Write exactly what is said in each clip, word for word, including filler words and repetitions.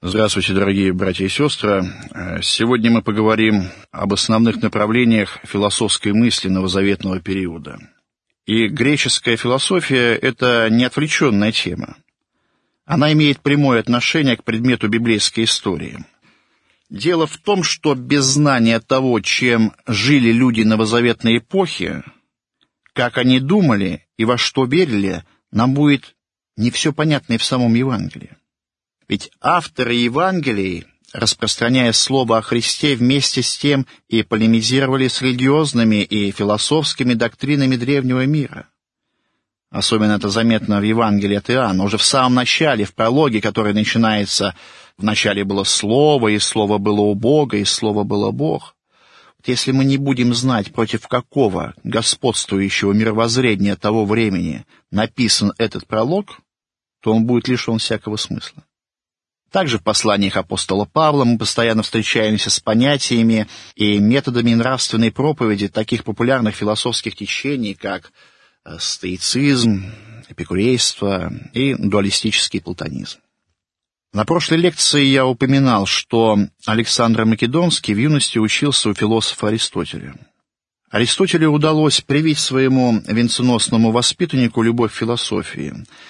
Здравствуйте, дорогие братья и сестры. Сегодня мы поговорим об основных направлениях философской мысли новозаветного периода. И греческая философия – это не отвлеченная тема. Она имеет прямое отношение к предмету библейской истории. Дело в том, что без знания того, чем жили люди новозаветной эпохи, как они думали и во что верили, нам будет не все понятно и в самом Евангелии. Ведь авторы Евангелий, распространяя слово о Христе, вместе с тем и полемизировали с религиозными и философскими доктринами древнего мира. Особенно это заметно в Евангелии от Иоанна. Уже в самом начале, в прологе, который начинается «В начале было Слово, и Слово было у Бога, и Слово было Бог». Вот если мы не будем знать, против какого господствующего мировоззрения того времени написан этот пролог, то он будет лишен всякого смысла. Также в посланиях апостола Павла мы постоянно встречаемся с понятиями и методами нравственной проповеди таких популярных философских течений, как стоицизм, эпикурейство и дуалистический платонизм. На прошлой лекции я упоминал, что Александр Македонский в юности учился у философа Аристотеля. Аристотелю удалось привить своему венценосному воспитаннику любовь к философии,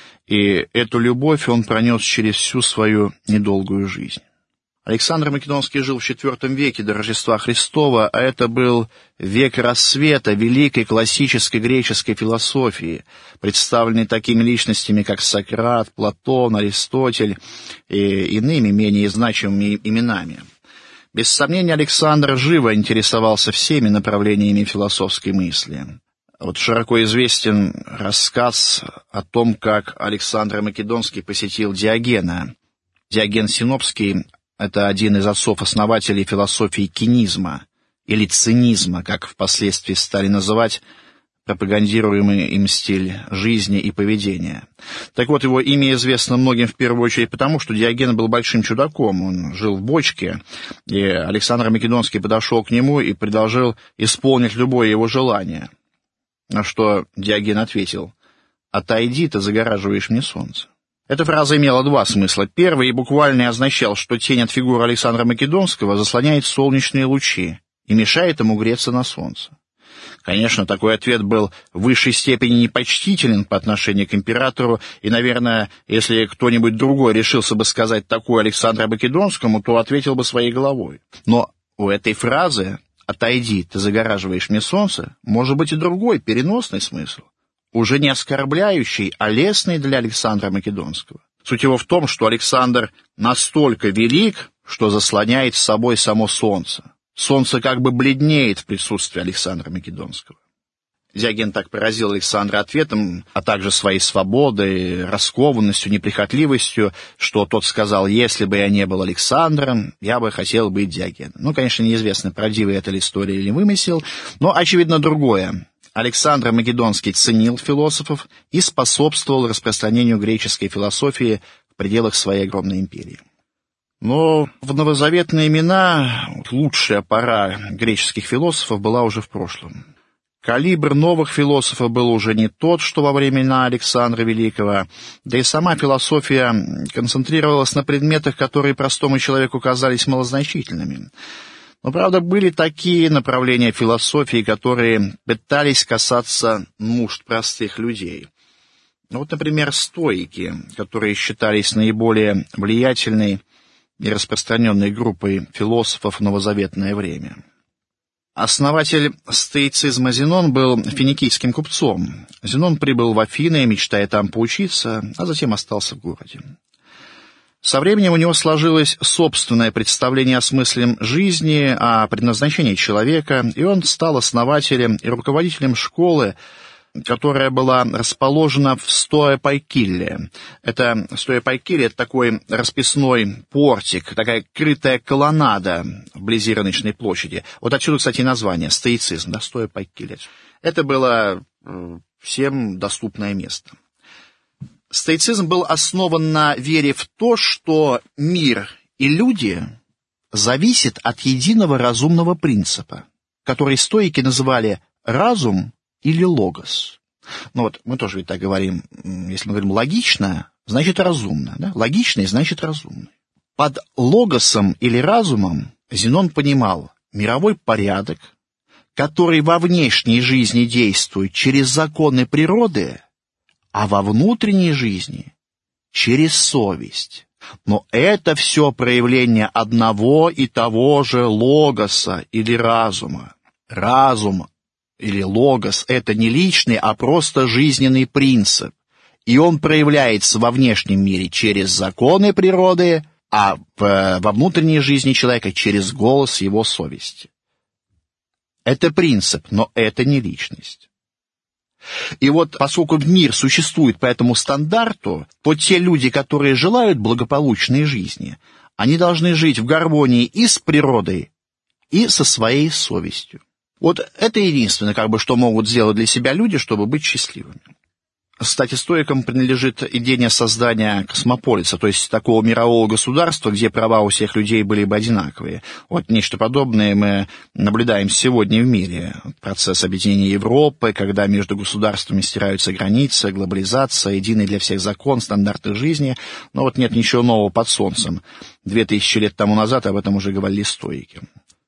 и эту любовь он пронес через всю свою недолгую жизнь. Александр Македонский жил в четвёртом веке до Рождества Христова, а это был век рассвета великой классической греческой философии, представленной такими личностями, как Сократ, Платон, Аристотель и иными менее значимыми именами. Без сомнения, Александр живо интересовался всеми направлениями философской мысли. Вот широко известен рассказ о том, как Александр Македонский посетил Диогена. Диоген Синопский — это один из отцов-основателей философии кинизма, или цинизма, как впоследствии стали называть пропагандируемый им стиль жизни и поведения. Так вот, его имя известно многим в первую очередь потому, что Диоген был большим чудаком, он жил в бочке, и Александр Македонский подошел к нему и предложил исполнить любое его желание. На что Диоген ответил: «Отойди, ты загораживаешь мне солнце». Эта фраза имела два смысла. Первый и буквально означал, что тень от фигуры Александра Македонского заслоняет солнечные лучи и мешает ему греться на солнце. Конечно, такой ответ был в высшей степени непочтителен по отношению к императору, и, наверное, если кто-нибудь другой решился бы сказать такое Александру Македонскому, то ответил бы своей головой. Но у этой фразы «отойди, ты загораживаешь мне солнце» может быть и другой, переносный смысл, уже не оскорбляющий, а лестный для Александра Македонского. Суть его в том, что Александр настолько велик, что заслоняет с собой само солнце. Солнце как бы бледнеет в присутствии Александра Македонского. Диоген так поразил Александра ответом, а также своей свободой, раскованностью, неприхотливостью, что тот сказал: «Если бы я не был Александром, я бы хотел быть Диогеном». Ну, конечно, неизвестно, правдивая это ли история или вымысел, но очевидно другое. Александр Македонский ценил философов и способствовал распространению греческой философии в пределах своей огромной империи. Но в новозаветные имена лучшая пора греческих философов была уже в прошлом. Калибр новых философов был уже не тот, что во времена Александра Великого, да и сама философия концентрировалась на предметах, которые простому человеку казались малозначительными. Но, правда, были такие направления философии, которые пытались касаться нужд простых людей. Ну, вот, например, стоики, которые считались наиболее влиятельной и распространенной группой философов в новозаветное время. Основатель стоицизма Зенон был финикийским купцом. Зенон прибыл в Афины, мечтая там поучиться, а затем остался в городе. Со временем у него сложилось собственное представление о смысле жизни, о предназначении человека, и он стал основателем и руководителем школы, которая была расположена в Стоя-Пайкилле. Это Стоя-Пайкилле — это такой расписной портик, такая крытая колоннада вблизи рыночной площади. Вот отсюда, кстати, название — стоицизм, да, Стоя-Пайкилле. Это было всем доступное место. Стоицизм был основан на вере в то, что мир и люди зависят от единого разумного принципа, который стоики называли разум или логос. Ну вот мы тоже ведь так говорим, если мы говорим логично, значит разумно, да? Логичный значит разумный. Под логосом или разумом Зенон понимал мировой порядок, который во внешней жизни действует через законы природы, а во внутренней жизни через совесть. Но это все проявление одного и того же логоса или разума. Разум или логос — это не личный, а просто жизненный принцип. И он проявляется во внешнем мире через законы природы, а в, во внутренней жизни человека через голос его совести. Это принцип, но это не личность. И вот поскольку мир существует по этому стандарту, то те люди, которые желают благополучной жизни, они должны жить в гармонии и с природой, и со своей совестью. Вот это единственное, как бы, что могут сделать для себя люди, чтобы быть счастливыми. Кстати, стоикам принадлежит идея создания космополиса, то есть такого мирового государства, где права у всех людей были бы одинаковые. Вот нечто подобное мы наблюдаем сегодня в мире. Процесс объединения Европы, когда между государствами стираются границы, глобализация, единый для всех закон, стандарты жизни. Но вот нет ничего нового под солнцем. Две тысячи лет тому назад об этом уже говорили стоики.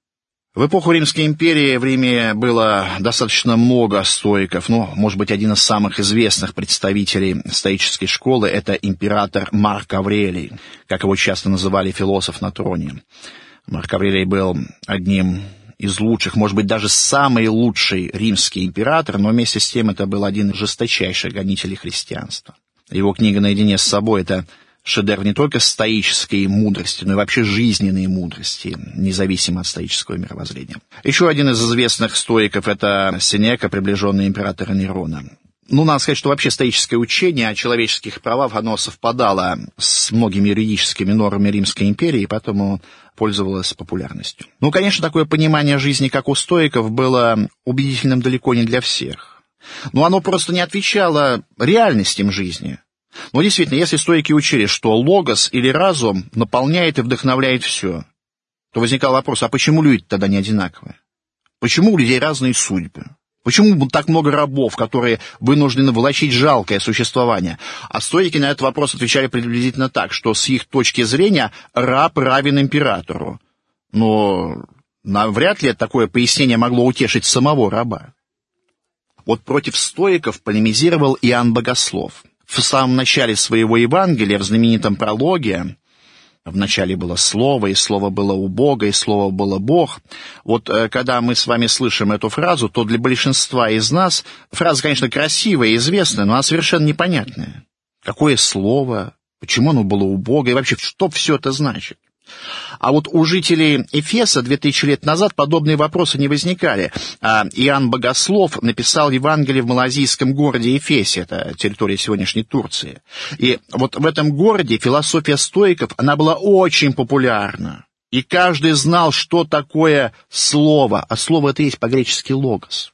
В эпоху Римской империи в Риме было достаточно много стоиков, ну, может быть, один из самых известных представителей стоической школы — это император Марк Аврелий, как его часто называли философ на троне. Марк Аврелий был одним из лучших, может быть, даже самый лучший римский император, но вместе с тем это был один из жесточайших гонителей христианства. Его книга «Наедине с собой» — это шедевр не только стоической мудрости, но и вообще жизненной мудрости, независимо от стоического мировоззрения. Еще один из известных стоиков — это Сенека, приближенный императора Нерона. Ну, надо сказать, что вообще стоическое учение о человеческих правах, оно совпадало с многими юридическими нормами Римской империи, и поэтому пользовалось популярностью. Ну, конечно, такое понимание жизни, как у стоиков, было убедительным далеко не для всех. Но оно просто не отвечало реальностям жизни. Но действительно, если стоики учили, что логос или разум наполняет и вдохновляет все, то возникал вопрос, а почему люди тогда не одинаковые? Почему у людей разные судьбы? Почему так много рабов, которые вынуждены влачить жалкое существование? А стоики на этот вопрос отвечали приблизительно так, что с их точки зрения раб равен императору. Но вряд ли такое пояснение могло утешить самого раба. Вот против стоиков полемизировал Иоанн Богослов. В самом начале своего Евангелия, в знаменитом прологе, в начале было Слово, и Слово было у Бога, и Слово было Бог. Вот когда мы с вами слышим эту фразу, то для большинства из нас фраза, конечно, красивая и известная, но она совершенно непонятная. Какое Слово? Почему оно было у Бога? И вообще, что все это значит? А вот у жителей Эфеса две тысячи лет назад подобные вопросы не возникали. А Иоанн Богослов написал Евангелие в малазийском городе Эфесе, это территория сегодняшней Турции. И вот в этом городе философия стоиков, она была очень популярна. И каждый знал, что такое слово, а слово это есть по-гречески логос.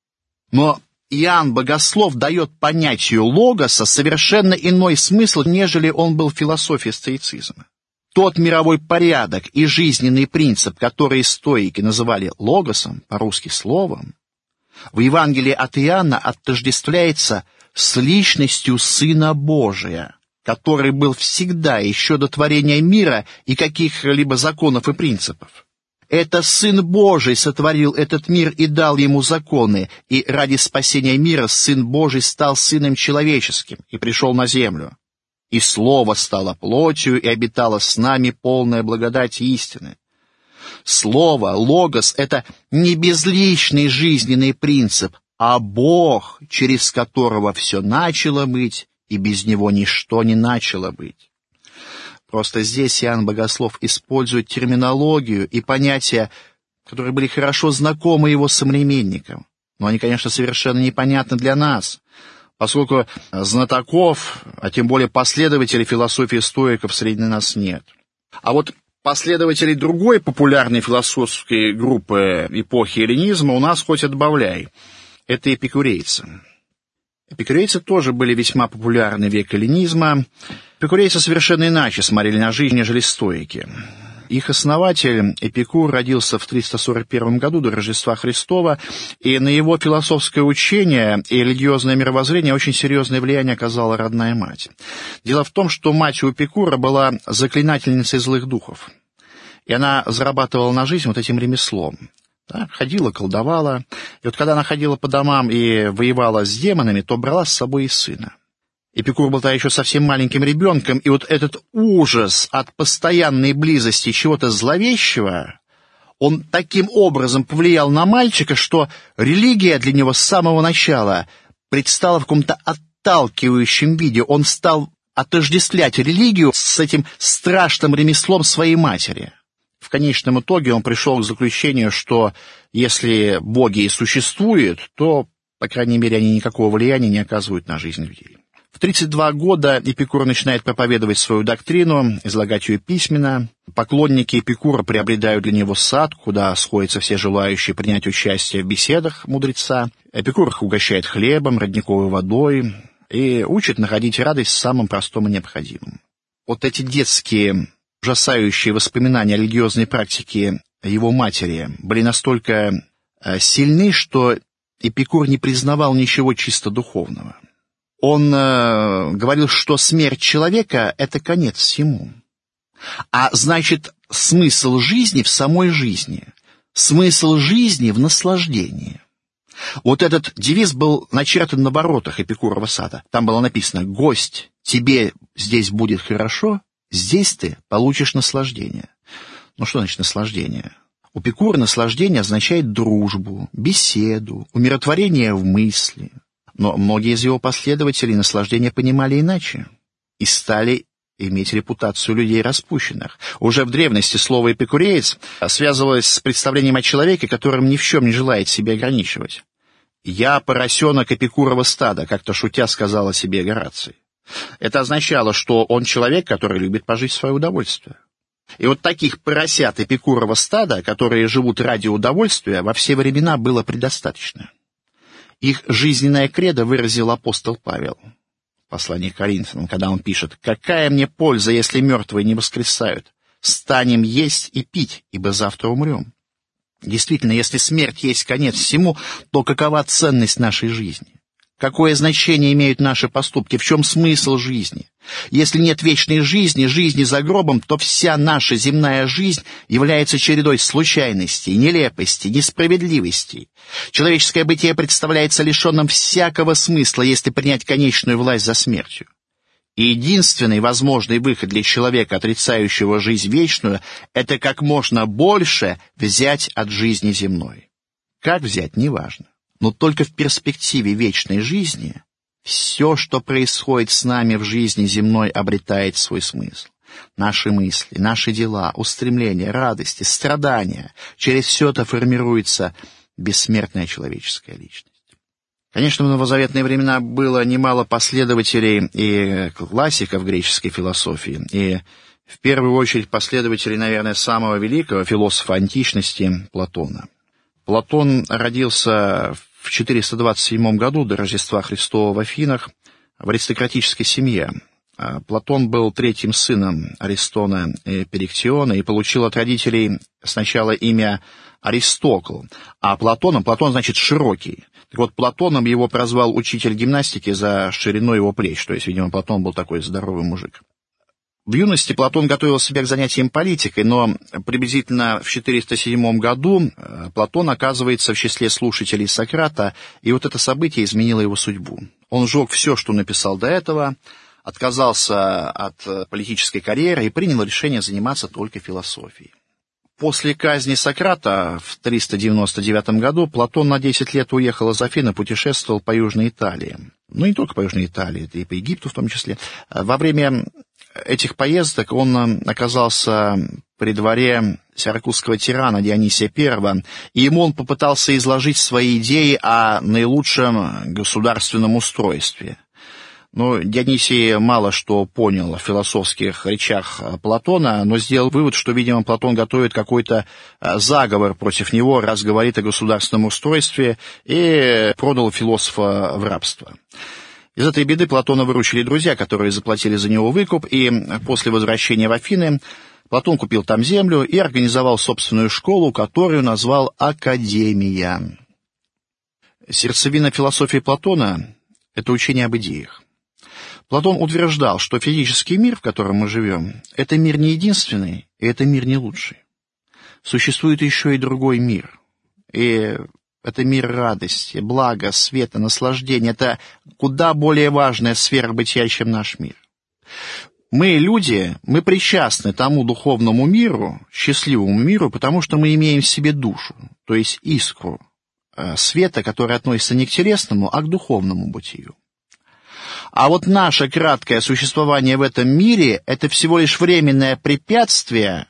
Но Иоанн Богослов дает понятию логоса совершенно иной смысл, нежели он был в философии стоицизма. Тот мировой порядок и жизненный принцип, который стоики называли логосом, по-русски словом, в Евангелии от Иоанна отождествляется с личностью Сына Божия, который был всегда, еще до творения мира и каких-либо законов и принципов. Это Сын Божий сотворил этот мир и дал ему законы, и ради спасения мира Сын Божий стал Сыном Человеческим и пришел на землю. И Слово стало плотью, и обитало с нами полная благодать и истины. Слово, логос — это не безличный жизненный принцип, а Бог, через которого все начало быть, и без Него ничто не начало быть. Просто здесь Иоанн Богослов использует терминологию и понятия, которые были хорошо знакомы его современникам, но они, конечно, совершенно непонятны для нас, поскольку знатоков, а тем более последователей философии стоиков среди нас нет. А вот последователей другой популярной философской группы эпохи эллинизма у нас хоть отбавляй. Это эпикурейцы. Эпикурейцы тоже были весьма популярны в век эллинизма. Эпикурейцы совершенно иначе смотрели на жизнь, нежели стоики. Их основатель Эпикур родился в триста сорок первом году до Рождества Христова, и на его философское учение и религиозное мировоззрение очень серьезное влияние оказала родная мать. Дело в том, что мать у Эпикура была заклинательницей злых духов, и она зарабатывала на жизнь вот этим ремеслом. Да, ходила, колдовала, и вот когда она ходила по домам и воевала с демонами, то брала с собой и сына. Эпикур был тогда еще совсем маленьким ребенком, и вот этот ужас от постоянной близости чего-то зловещего, он таким образом повлиял на мальчика, что религия для него с самого начала предстала в каком-то отталкивающем виде. Он стал отождествлять религию с этим страшным ремеслом своей матери. В конечном итоге он пришел к заключению, что если боги и существуют, то, по крайней мере, они никакого влияния не оказывают на жизнь людей. В тридцать два года Эпикур начинает проповедовать свою доктрину, излагать ее письменно. Поклонники Эпикура приобретают для него сад, куда сходятся все желающие принять участие в беседах мудреца. Эпикур их угощает хлебом, родниковой водой и учит находить радость в самом простом и необходимом. Вот эти детские ужасающие воспоминания о религиозной практике его матери были настолько сильны, что Эпикур не признавал ничего чисто духовного. Он э, говорил, что смерть человека — это конец всему. А значит, смысл жизни в самой жизни, смысл жизни в наслаждении. Вот этот девиз был начертан на воротах Эпикурова сада. Там было написано: «Гость, тебе здесь будет хорошо, здесь ты получишь наслаждение». Ну что значит наслаждение? У Эпикура наслаждение означает дружбу, беседу, умиротворение в мысли. Но многие из его последователей наслаждение понимали иначе и стали иметь репутацию людей распущенных. Уже в древности слово «эпикуреец» связывалось с представлением о человеке, которым ни в чем не желает себя ограничивать. «Я поросенок Эпикурова стада», как-то шутя сказала себе Гораций. Это означало, что он человек, который любит пожить в свое удовольствие. И вот таких поросят Эпикурова стада, которые живут ради удовольствия, во все времена было предостаточно. Их жизненное кредо выразил апостол Павел в послании к Коринфянам, когда он пишет: «Какая мне польза, если мертвые не воскресают? Станем есть и пить, ибо завтра умрем». Действительно, если смерть есть конец всему, то какова ценность нашей жизни? Какое значение имеют наши поступки? В чем смысл жизни? Если нет вечной жизни, жизни за гробом, то вся наша земная жизнь является чередой случайностей, нелепостей, несправедливостей. Человеческое бытие представляется лишенным всякого смысла, если принять конечную власть за смертью. И единственный возможный выход для человека, отрицающего жизнь вечную, это как можно больше взять от жизни земной. Как взять, неважно. Но только в перспективе вечной жизни все, что происходит с нами в жизни земной, обретает свой смысл. Наши мысли, наши дела, устремления, радости, страдания — через все это формируется бессмертная человеческая личность. Конечно, в новозаветные времена было немало последователей и классиков греческой философии, и в первую очередь последователей, наверное, самого великого философа античности Платона. Платон родился в четыреста двадцать седьмом году до Рождества Христова в Афинах в аристократической семье. Платон был третьим сыном Аристона и Периктиона и получил от родителей сначала имя Аристокл, а Платоном, Платон значит «широкий». Так вот, Платоном его прозвал учитель гимнастики за ширину его плеч, то есть, видимо, Платон был такой здоровый мужик. В юности Платон готовил себя к занятиям политикой, но приблизительно в четыреста седьмом году Платон оказывается в числе слушателей Сократа, и вот это событие изменило его судьбу. Он сжег все, что написал до этого, отказался от политической карьеры и принял решение заниматься только философией. После казни Сократа в триста девяносто девятом году Платон на десять лет уехал из Афин и путешествовал по Южной Италии. Ну, не только по Южной Италии, и по Египту в том числе. Во время этих поездок он оказался при дворе сиракузского тирана Дионисия Первого, и ему он попытался изложить свои идеи о наилучшем государственном устройстве. Но Дионисий мало что понял в философских речах Платона, но сделал вывод, что, видимо, Платон готовит какой-то заговор против него, раз говорит о государственном устройстве, и продал философа в рабство. Из этой беды Платона выручили друзья, которые заплатили за него выкуп, и после возвращения в Афины Платон купил там землю и организовал собственную школу, которую назвал «Академия». Сердцевина философии Платона — это учение об идеях. Платон утверждал, что физический мир, в котором мы живем, это мир не единственный, и это мир не лучший. Существует еще и другой мир. И это мир радости, блага, света, наслаждения. Это куда более важная сфера бытия, чем наш мир. Мы, люди, мы причастны тому духовному миру, счастливому миру, потому что мы имеем в себе душу, то есть искру света, который относится не к телесному, а к духовному бытию. А вот наше краткое существование в этом мире — это всего лишь временное препятствие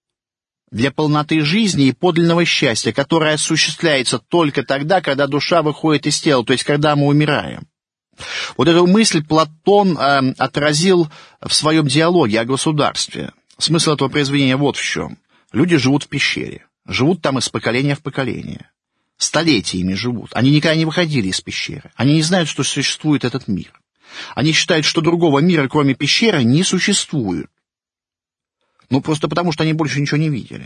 для полноты жизни и подлинного счастья, которое осуществляется только тогда, когда душа выходит из тела, то есть когда мы умираем. Вот эту мысль Платон э, отразил в своем диалоге о государстве. Смысл этого произведения вот в чем. Люди живут в пещере, живут там из поколения в поколение. Столетиями живут. Они никогда не выходили из пещеры. Они не знают, что существует этот мир. Они считают, что другого мира, кроме пещеры, не существует. Ну, просто потому, что они больше ничего не видели.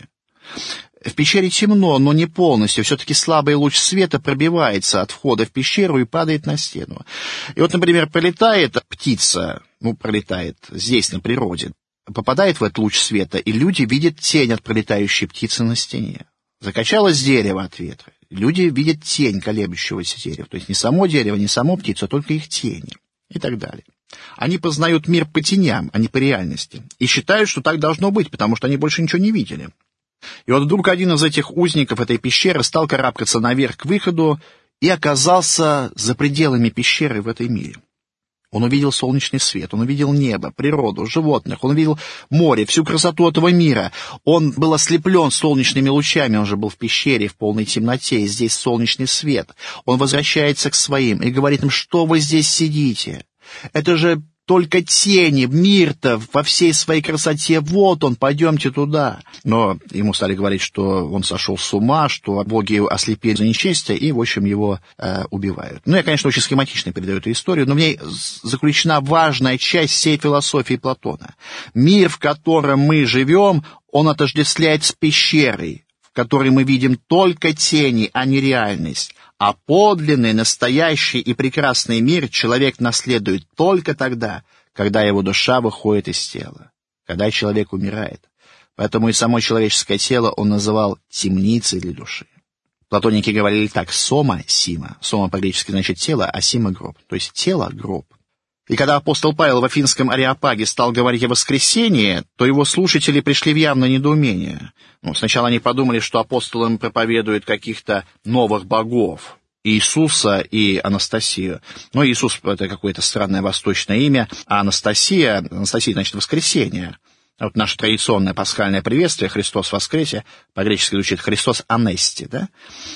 В пещере темно, но не полностью. Все-таки слабый луч света пробивается от входа в пещеру и падает на стену. И вот, например, пролетает птица, ну, пролетает здесь, на природе, попадает в этот луч света, и люди видят тень от пролетающей птицы на стене. Закачалось дерево от ветра. Люди видят тень колеблющегося дерева. То есть не само дерево, не само птицу, а только их тени. И так далее. Они познают мир по теням, а не по реальности. И считают, что так должно быть, потому что они больше ничего не видели. И вот вдруг один из этих узников этой пещеры стал карабкаться наверх к выходу и оказался за пределами пещеры в этой мире. Он увидел солнечный свет, он увидел небо, природу, животных, он увидел море, всю красоту этого мира. Он был ослеплен солнечными лучами, он же был в пещере в полной темноте, и здесь солнечный свет. Он возвращается к своим и говорит им: что вы здесь сидите? Это же только тени, мир-то во всей своей красоте, вот он, пойдемте туда. Но ему стали говорить, что он сошел с ума, что боги ослепили за нечестие, и, в общем, его э, убивают. Ну, я, конечно, очень схематично передаю эту историю, но в ней заключена важная часть всей философии Платона. Мир, в котором мы живем, он отождествляет с пещерой, в которой мы видим только тени, а не реальность. А подлинный, настоящий и прекрасный мир человек наследует только тогда, когда его душа выходит из тела, когда человек умирает. Поэтому и само человеческое тело он называл темницей для души. Платоники говорили так: сома — сима. Сома по-гречески значит тело, а сима — гроб. То есть тело — гроб. И когда апостол Павел в Афинском Ареопаге стал говорить о воскресении, то его слушатели пришли в явное недоумение. Ну, сначала они подумали, что апостол им проповедует каких-то новых богов, Иисуса и Анастасию. Но Иисус — это какое-то странное восточное имя, а Анастасия, Анастасия значит воскресение. Вот наше традиционное пасхальное приветствие «Христос воскресе», по-гречески звучит «Христос анести», да?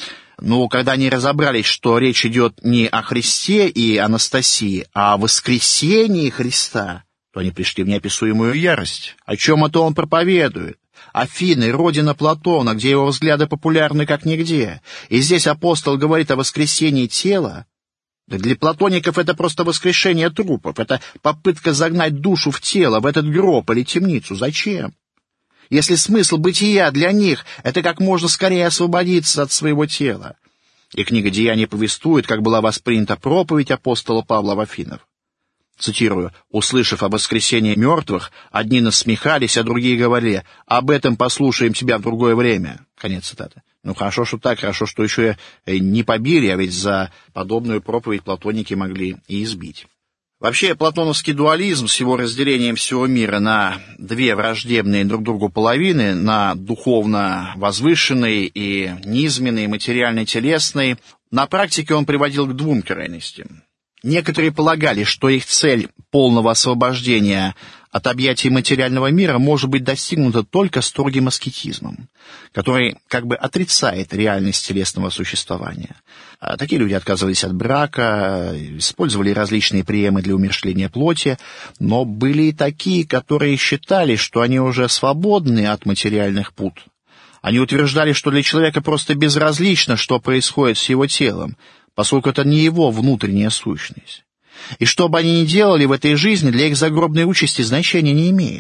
Но когда они разобрались, что речь идет не о Христе и Анастасии, а о воскресении Христа, то они пришли в неописуемую ярость. О чем это он проповедует? Афины, родина Платона, где его взгляды популярны как нигде. И здесь апостол говорит о воскресении тела. Для платоников это просто воскрешение трупов, это попытка загнать душу в тело, в этот гроб или темницу. Зачем? Если смысл бытия для них — это как можно скорее освободиться от своего тела. И книга «Деяний» повествует, как была воспринята проповедь апостола Павла в Афинах. Цитирую: «Услышав о воскресении мертвых, одни насмехались, а другие говорили: об этом послушаем тебя в другое время». Конец цитаты. Ну, хорошо, что так, хорошо, что еще не побили, а ведь за подобную проповедь платоники могли и избить. Вообще, платоновский дуализм с его разделением всего мира на две враждебные друг другу половины, на духовно возвышенный и низменный, материально-телесный, на практике он приводил к двум крайностям. Некоторые полагали, что их цель полного освобождения от объятий материального мира может быть достигнута только строгим аскетизмом, который как бы отрицает реальность телесного существования. А такие люди отказывались от брака, использовали различные приемы для умерщвления плоти, но были и такие, которые считали, что они уже свободны от материальных пут. Они утверждали, что для человека просто безразлично, что происходит с его телом, поскольку это не его внутренняя сущность. И что бы они ни делали в этой жизни, для их загробной участи значения не имеет.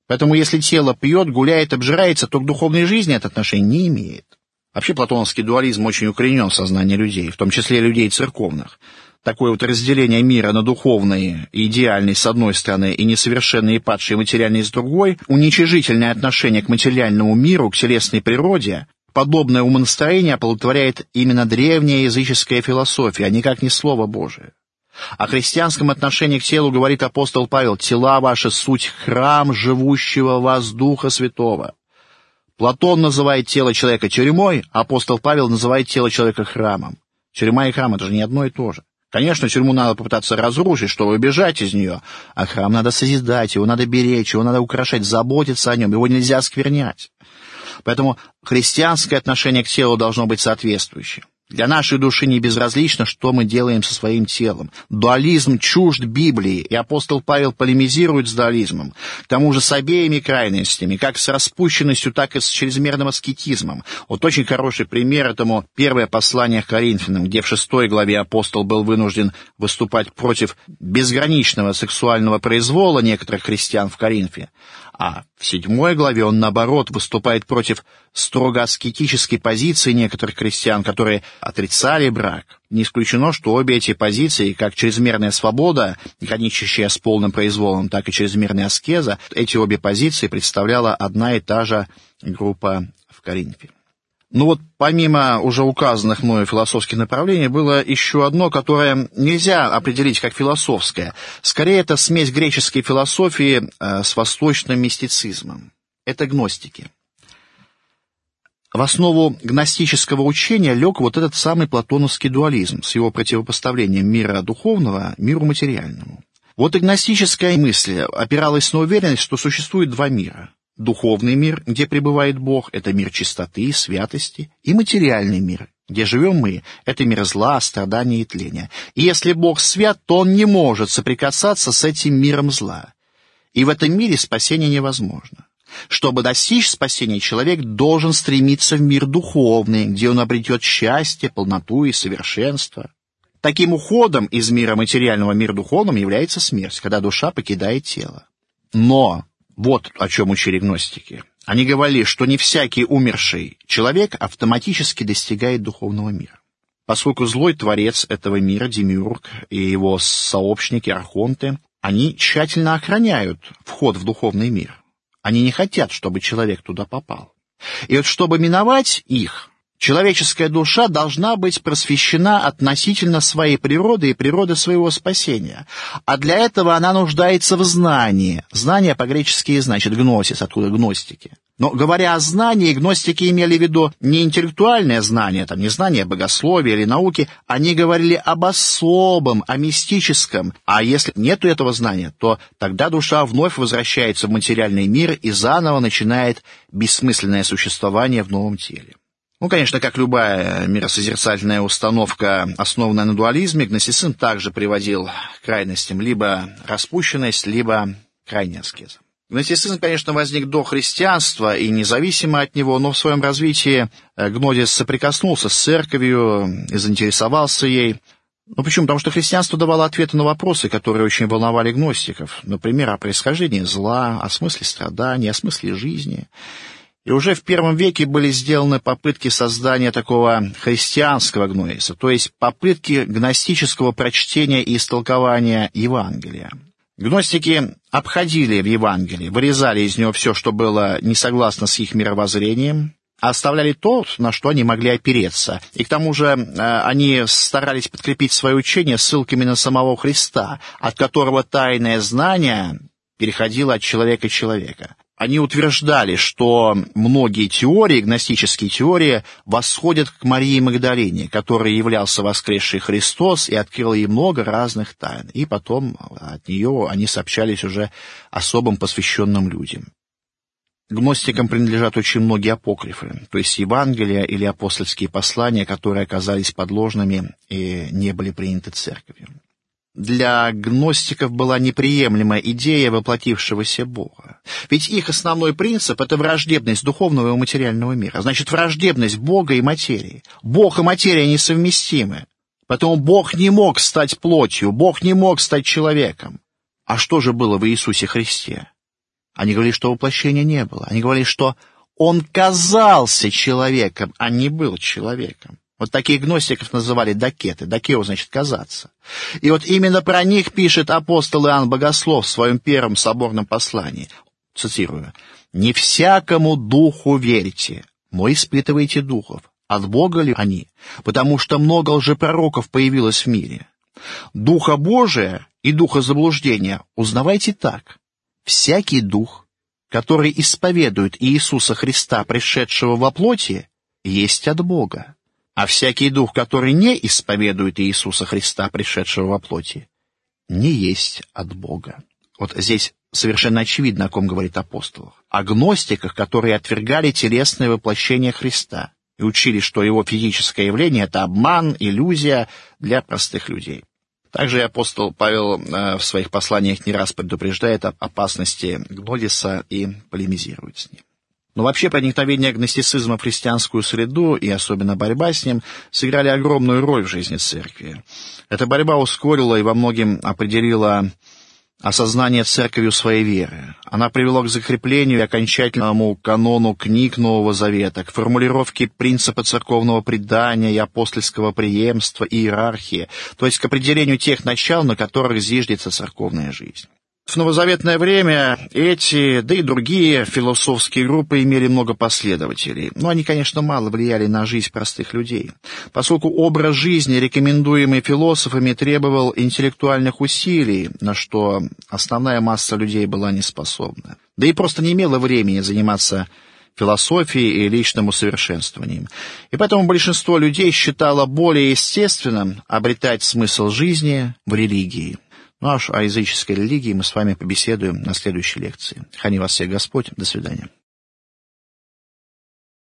Поэтому если тело пьет, гуляет, обжирается, то к духовной жизни это отношение не имеет. Вообще платоновский дуализм очень укоренен в сознании людей, в том числе людей церковных. Такое вот разделение мира на духовный и идеальный с одной стороны и несовершенный и падший материальный с другой, уничижительное отношение к материальному миру, к телесной природе, подобное умонастроение оплодотворяет именно древняя языческая философия, а никак не Слово Божие. О христианском отношении к телу говорит апостол Павел: «Тела ваши суть храм живущего в вас Духа Святого». Платон называет тело человека тюрьмой, а апостол Павел называет тело человека храмом. Тюрьма и храм — это же не одно и то же. Конечно, тюрьму надо попытаться разрушить, чтобы убежать из нее, а храм надо созидать, его надо беречь, его надо украшать, заботиться о нем, его нельзя осквернять. Поэтому христианское отношение к телу должно быть соответствующим. Для нашей души не безразлично, что мы делаем со своим телом. Дуализм чужд Библии, и апостол Павел полемизирует с дуализмом. К тому же с обеими крайностями, как с распущенностью, так и с чрезмерным аскетизмом. Вот очень хороший пример этому первое послание к Коринфянам, где в шестой главе апостол был вынужден выступать против безграничного сексуального произвола некоторых христиан в Коринфе. А в седьмой главе он, наоборот, выступает против строго аскетической позиции некоторых христиан, которые отрицали брак. Не исключено, что обе эти позиции, как чрезмерная свобода, граничащая с полным произволом, так и чрезмерная аскеза, эти обе позиции представляла одна и та же группа в Коринфе. Ну вот, помимо уже указанных мною философских направлений, было еще одно, которое нельзя определить как философское. Скорее, это смесь греческой философии э, с восточным мистицизмом. Это гностики. В основу гностического учения лег вот этот самый платоновский дуализм с его противопоставлением мира духовного миру материальному. Вот и гностическая мысль опиралась на уверенность, что существует два мира. Духовный мир, где пребывает Бог, это мир чистоты, святости, и материальный мир, где живем мы, это мир зла, страдания и тления. И если Бог свят, то Он не может соприкасаться с этим миром зла. И в этом мире спасение невозможно. Чтобы достичь спасения, человек должен стремиться в мир духовный, где он обретет счастье, полноту и совершенство. Таким уходом из мира материального в мир духовным является смерть, когда душа покидает тело. Но вот о чем учили гностики. Они говорили, что не всякий умерший человек автоматически достигает духовного мира. Поскольку злой творец этого мира, Демиург, и его сообщники, архонты, они тщательно охраняют вход в духовный мир. Они не хотят, чтобы человек туда попал. И вот чтобы миновать их, человеческая душа должна быть просвещена относительно своей природы и природы своего спасения. А для этого она нуждается в знании. Знание по-гречески значит гносис, откуда гностики. Но говоря о знании, гностики имели в виду не интеллектуальное знание, там, не знание богословия или науки, они говорили об особом, о мистическом. А если нету этого знания, то тогда душа вновь возвращается в материальный мир и заново начинает бессмысленное существование в новом теле. Ну, конечно, как любая миросозерцательная установка, основанная на дуализме, гностицизм также приводил к крайностям либо распущенность, либо крайняя аскеза. Гностицизм, конечно, возник до христианства и независимо от него, но в своем развитии гнозис соприкоснулся с церковью и заинтересовался ей. Ну, почему? Потому что христианство давало ответы на вопросы, которые очень волновали гностиков. Например, о происхождении зла, о смысле страданий, о смысле жизни. И уже в первом веке были сделаны попытки создания такого христианского гнозиса, то есть попытки гностического прочтения и истолкования Евангелия. Гностики обходили в Евангелии, вырезали из него все, что было не согласно с их мировоззрением, а оставляли то, на что они могли опереться. И к тому же они старались подкрепить свое учение ссылками на самого Христа, от которого тайное знание переходило от человека к человеку. Они утверждали, что многие теории, гностические теории, восходят к Марии Магдалине, которой являлся воскресший Христос и открыл ей много разных тайн. И потом от нее они сообщались уже особым посвященным людям. Гностикам принадлежат очень многие апокрифы, то есть Евангелия или апостольские послания, которые оказались подложными и не были приняты церковью. Для гностиков была неприемлема идея воплотившегося Бога. Ведь их основной принцип — это враждебность духовного и материального мира. Значит, враждебность Бога и материи. Бог и материя несовместимы. Поэтому Бог не мог стать плотью, Бог не мог стать человеком. А что же было в Иисусе Христе? Они говорили, что воплощения не было. Они говорили, что он казался человеком, а не был человеком. Вот таких гностиков называли докеты. Докео значит казаться. И вот именно про них пишет апостол Иоанн Богослов в своем первом соборном послании. Цитирую. «Не всякому духу верьте, но испытывайте духов. От Бога ли они? Потому что много лжепророков появилось в мире. Духа Божия и духа заблуждения узнавайте так. Всякий дух, который исповедует Иисуса Христа, пришедшего во плоти, есть от Бога. А всякий дух, который не исповедует Иисуса Христа, пришедшего во плоти, не есть от Бога». Вот здесь совершенно очевидно, о ком говорит апостол. О гностиках, которые отвергали телесное воплощение Христа и учили, что его физическое явление — это обман, иллюзия для простых людей. Также и апостол Павел в своих посланиях не раз предупреждает об опасности гнодиса и полемизирует с ним. Но вообще проникновение гностицизма в христианскую среду и особенно борьба с ним сыграли огромную роль в жизни церкви. Эта борьба ускорила и во многом определила осознание церковью своей веры. Она привела к закреплению и окончательному канону книг Нового Завета, к формулировке принципа церковного предания и апостольского преемства и иерархии, то есть к определению тех начал, на которых зиждется церковная жизнь. В новозаветное время эти, да и другие философские группы имели много последователей, но они, конечно, мало влияли на жизнь простых людей, поскольку образ жизни, рекомендуемый философами, требовал интеллектуальных усилий, на что основная масса людей была не способна, да и просто не имела времени заниматься философией и личным усовершенствованием. И поэтому большинство людей считало более естественным обретать смысл жизни в религии. Ну а уж о языческой религии мы с вами побеседуем на следующей лекции. Храни вас всех Господь. До свидания.